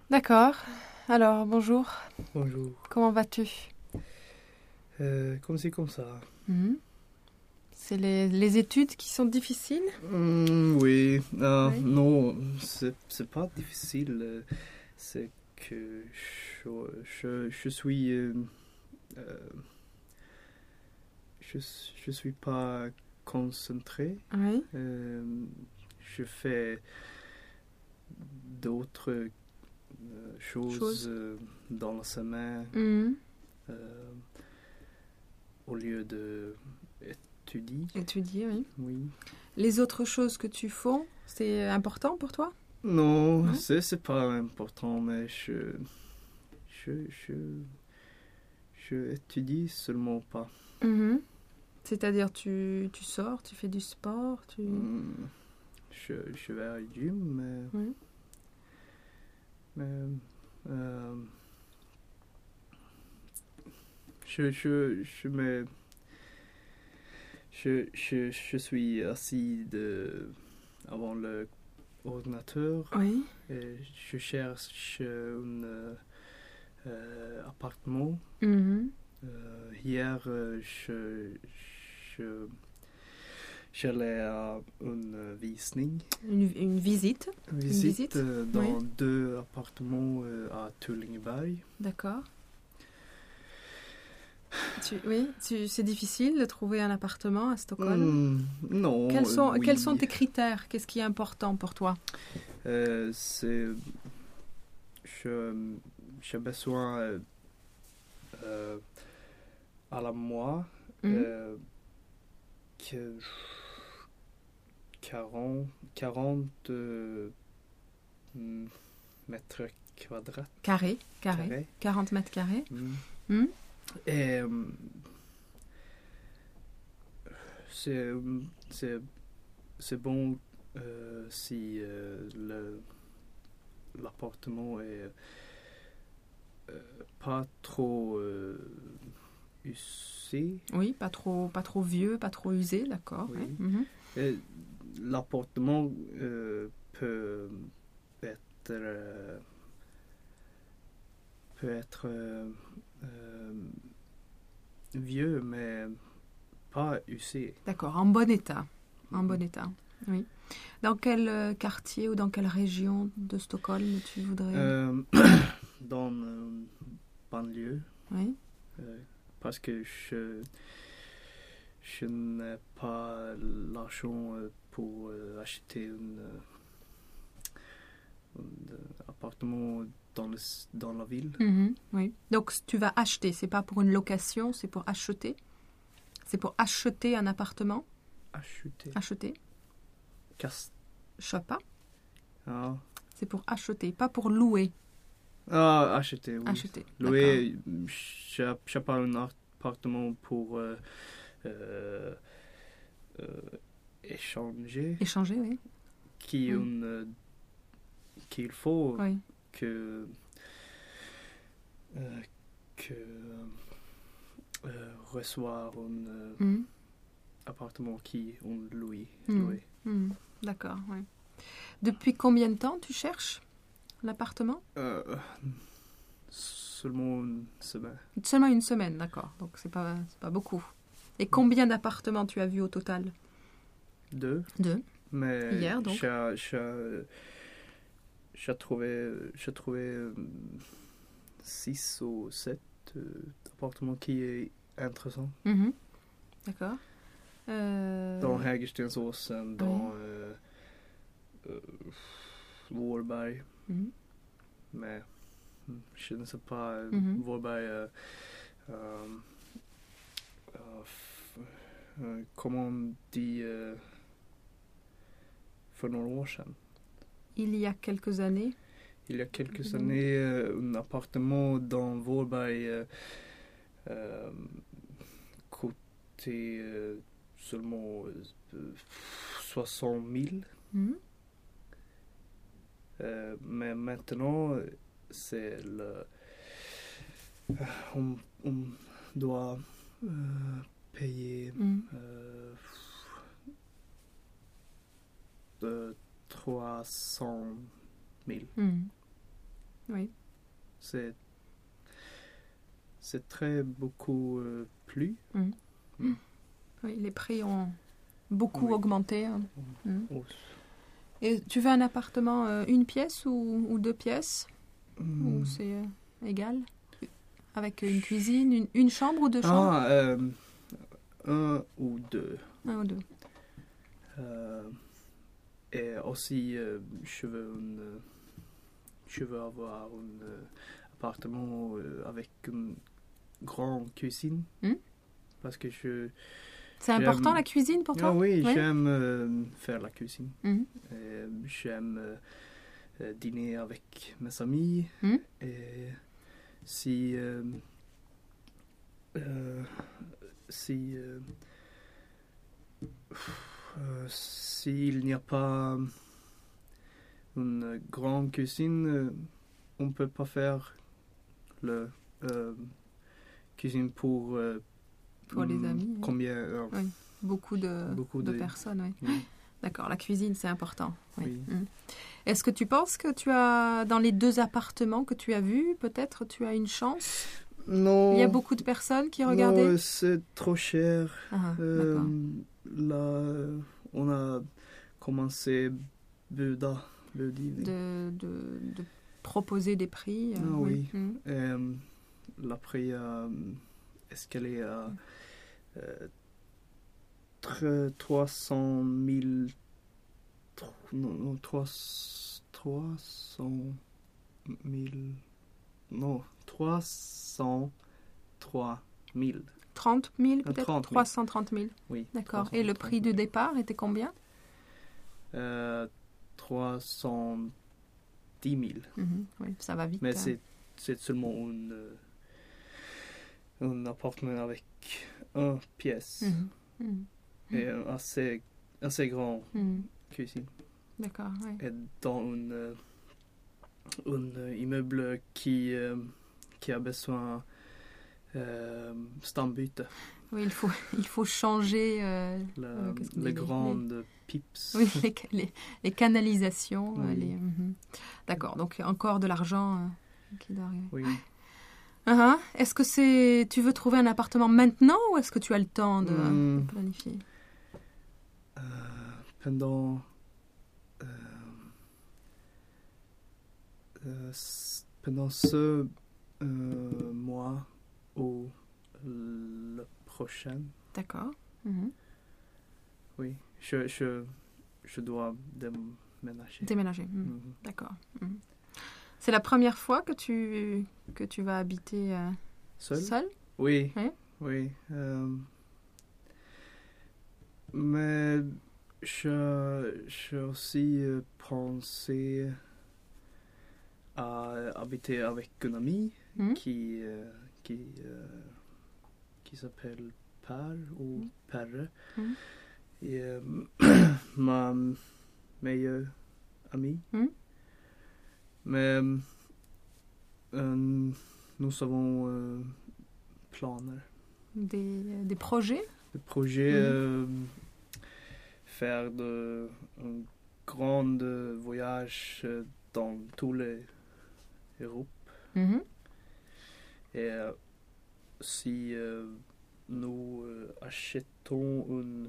D'accord. Alors, bonjour. Bonjour. Comment vas-tu? Comme c'est comme ça. Mhm. C'est les études qui sont difficiles? Oui, Oui. non, c'est pas difficile. C'est que je suis euh, je, je suis pas concentré. Oui. Euh, je fais d'autres choses Chose. dans la semaine Mhm. euh, au lieu de étudier. Étudier, oui. Oui. Les autres choses que tu fais, c'est important pour toi? Non, Non? c'est pas important, mais je, je, je étudie seulement pas. Mhm. C'est-à-dire, tu sors, tu fais du sport, tu... Hmm, je vais à gym, Oui. mais euh, je, me, je suis assis avant l'ordinateur Oui. et je cherche un appartement. Mhm. Hier, je, j'allais à une visning. Une visite. Une Visite visite? Oui. dans deux appartements à Tullingeberg. D'accord. C'est difficile de trouver un appartement à Stockholm. Non, Quels sont oui. tes critères? Qu'est-ce qui est important pour toi? C'est. Je, j'ai besoin euh, à la mois Mhm. euh, que 40 mm, mètres quadrats. Carré. Carrés. 40 mètres carrés. Mm. Hmm. Et c'est, c'est, c'est bon si l'appartement est pas trop usé. Oui, pas trop vieux, pas trop usé, d'accord. Ouais. Oui. Mhm. Et l'appartement peut être, peut être euh, vieux, mais pas usé. D'accord, en bon état. En Mhm. bon état, oui. Dans quel quartier ou dans quelle région de Stockholm tu voudrais... Euh, dans banlieue, Oui, euh, parce que je n'ai pas l'argent pour acheter un appartement dans la ville. mhm, oui. Donc tu vas acheter, c'est pas pour une location, c'est pour acheter. C'est pour acheter un appartement. Acheter. Acheter, Cast. shoppa. Ah. C'est pour acheter, pas pour louer. Ah, acheter, oui. Acheter, d'accord. Louer, j'ai pas un appartement pour euh, euh, échanger. Échanger, oui. Qui Oui, qu'il faut oui. que, que reçoit un Mhm. appartement qui on loué. Mhm. Mhm. D'accord, oui. Depuis combien de temps tu cherches l'appartement? Seulement une semaine. Seulement une semaine, d'accord. Donc c'est pas beaucoup. Et combien d'appartements tu as vu au total? Deux. Deux. Mais Hier, donc. j'ai trouvé 6 ou 7 appartements qui est intéressant. Mhm. D'accord. Dans Hägerstensåsen, Oui. dans euh, Vårberg. Mhm. Mais je ne sais pas, Mhm. Vårberg, comment on dit för några år sedan. Il y a quelques années. Il y a quelques années, un appartement dans Vårberg coûtait seulement 60 000. Mhm. Mais maintenant, c'est on doit payer Mhm. 300 000. Mhm. Oui. C'est très beaucoup plus. Oui, les prix ont beaucoup Oui. augmenté. Hein. Oh, Et tu veux un appartement une pièce ou deux pièces hmm. ou c'est égal? Avec une cuisine, une chambre ou deux chambres? Ah, un ou deux. Un ou deux. Et aussi, je veux avoir un appartement avec une grande cuisine. Parce que C'est important la cuisine pour toi? Ah oui, j'aime faire la cuisine. J'aime dîner avec mes amis. Et si s'il n'y a pas une grande cuisine, on peut pas faire le cuisine pour les amis. Combien Oui. Beaucoup de personnes, oui. D'accord, la cuisine, c'est important. Oui. Est-ce que tu penses que tu as, dans les deux appartements que tu as vus, peut-être tu as une chance? Non. Il y a beaucoup de personnes qui regardaient? Non, c'est trop cher. D'accord. Là, on a commencé de proposer des prix. Oui. La prix est-ce qu'elle est à 300 000 non, 300 000 non, 303 000. 30 000 peut-être? 30 000. 330 000. Oui. D'accord. Et le prix de départ était combien? 310 000. Oui, ça va vite. Mais c'est seulement un appartement avec une pièce et un assez grand cuisine. D'accord, oui. Et dans un immeuble qui a besoin stambyte. Oui, il faut changer les grandes pipes. Oui, les canalisations. D'accord, donc encore de l'argent qui doit arriver. Oui. Est-ce que tu veux trouver un appartement maintenant ou est-ce que tu as le temps de planifier? Pendant ce mois ou le prochain. D'accord. Oui, je dois déménager. Déménager, d'accord. C'est la première fois que tu vas habiter seul? Oui, oui. Mais j'ai aussi pensé à habiter avec un ami qui s'appelle Per ou Perre. Et ma meilleure amie. Mais nous avons planer. Des projets? Des projets, faire un grand voyage dans toute l'Europe. Et si nous achetons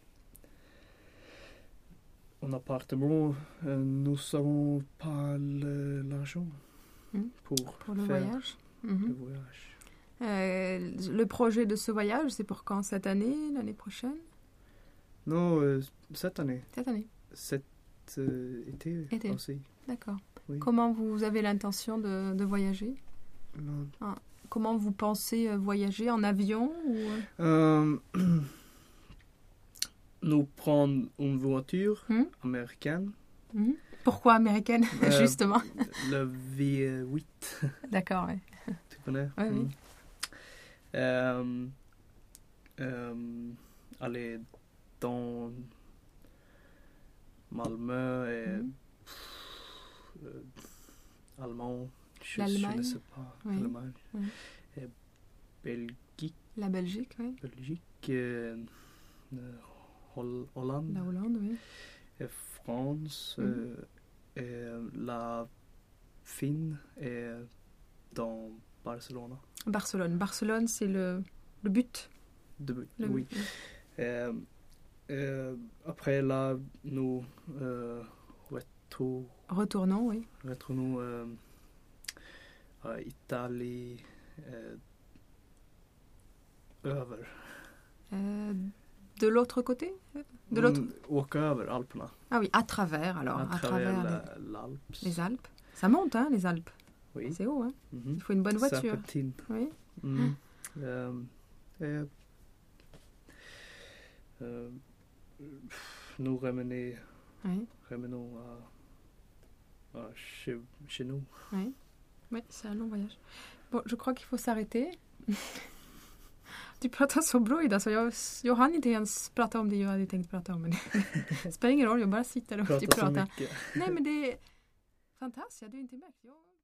un appartement, nous n'avons pas l'argent pour le faire voyage. le voyage. Le projet de ce voyage, c'est pour quand? Cette année? L'année prochaine? Non, cette année. Cette année. Cet été aussi. D'accord. Oui. Comment vous avez l'intention de voyager? Comment vous pensez voyager? En avion ou... Nous prenons une voiture américaine. Pourquoi américaine, justement? Le V8. D'accord, oui. Tu connais? Oui. Aller dans Malmö et allemand, je ne sais pas. Oui. Allemagne. Et Belgique. La Belgique, oui. Belgique, Hollande. La Hollande, oui. Et France, et la fin est dans Barcelone. Barcelone, c'est le but. Oui. Après là, nous retournons à Italie över. De l'autre côté? Åka över Alperna. Ah oui, à travers alors. À travers les Alpes. Ça monte, hein, les Alpes. Oui. C'est haut, hein. Il faut une bonne voiture. Oui. Nous remenons chez nous. Oui, c'est un long voyage. Bon, je crois qu'il faut s'arrêter. Du pratar så bra idag så jag hann inte ens prata om det jag hade tänkt prata om. Men det spelar ingen roll, jag bara sitter och pratar. Nej, men det är fantastiskt, du är inte märkt.